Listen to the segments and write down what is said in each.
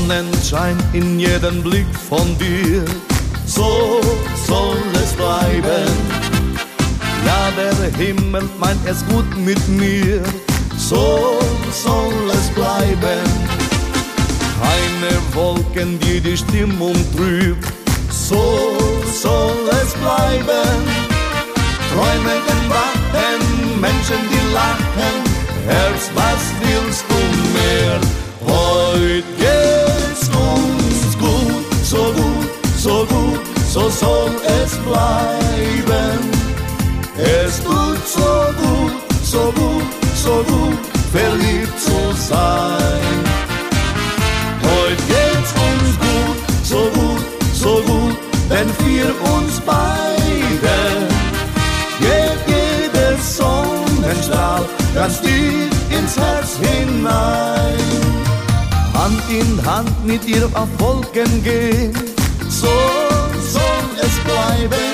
Sonnenschein in jedem Blick von dir. So soll es bleiben. Ja, der Himmel meint es gut mit mir. So soll es bleiben. Keine Wolken, die die Stimmung trübt. So soll es bleiben. Träume wachen, Menschen, die lachen. Herz, was willst du mehr? Heute geht's uns gut, so gut, so gut, so soll es bleiben. Es tut so gut, so gut, so gut, verliebt zu sein. Heute geht's uns gut, so gut, so gut, denn für uns beide geht jeder Sonnenstrahl ganz tief ins Herz hinein. Hand in Hand mit ihr auf Wolken gehen, so soll es bleiben.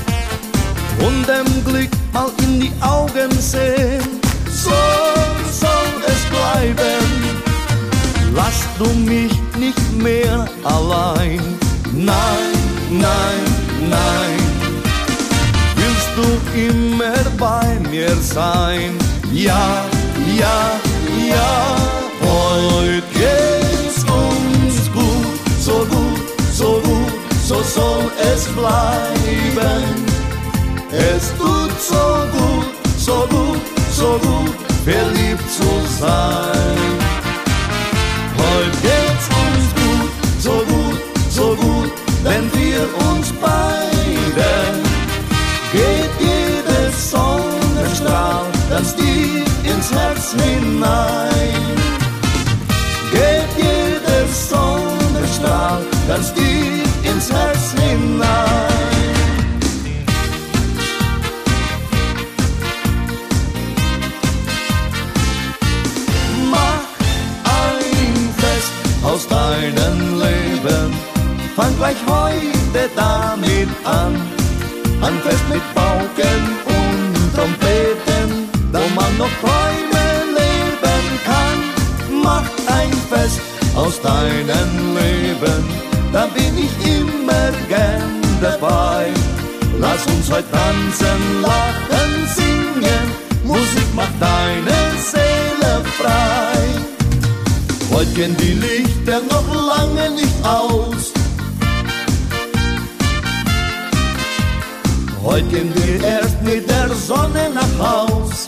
Und dem Glück mal in die Augen sehen, so soll es bleiben. Lass du mich nicht mehr allein, nein, nein, nein. Willst du immer bei mir sein, ja, ja, ja. Heute geht's uns gut, so gut, so gut, so soll es bleiben. Es tut so gut, so gut, so gut, verliebt zu sein. Heute geht's uns gut, so gut, so gut, denn für uns beide geht jeder Sonnenstrahl ganz tief ins Herz hinein. Geht jeder Sonnenstrahl ganz tief ins Herz hinein. Mach ein Fest aus deinem Leben, fang gleich heute damit an. Ein Fest mit Pauken und Trompeten, wo man noch Träume leben kann. Mach ein Fest aus deinem Leben, da bin ich immer gern dabei. Lass uns heute tanzen, lachen, singen, Musik macht deine Seele frei. Heute gehen die Lichter noch lange nicht aus. Heute gehen wir erst mit der Sonne nach Haus.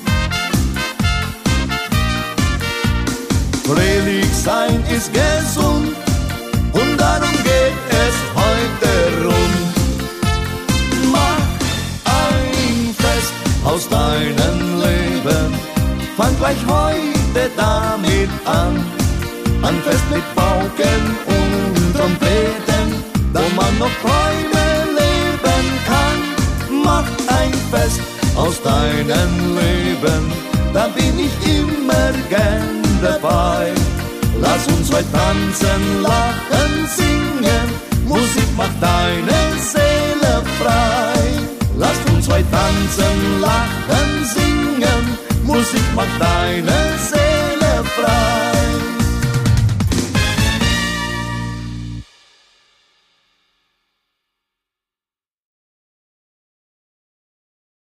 Fröhlich sein ist gesund und darum geht es heute rund. Mach ein Fest aus deinem Leben, fang gleich heute damit an. Ein Fest mit Pauken und Trompeten, wo man noch Träume leben kann. Mach ein Fest aus deinem Leben, da bin ich immer gern dabei. Lass uns heute tanzen, lachen, singen, Musik macht deine Seele frei. Lass uns heute tanzen, lachen, singen, Musik macht deine Seele frei.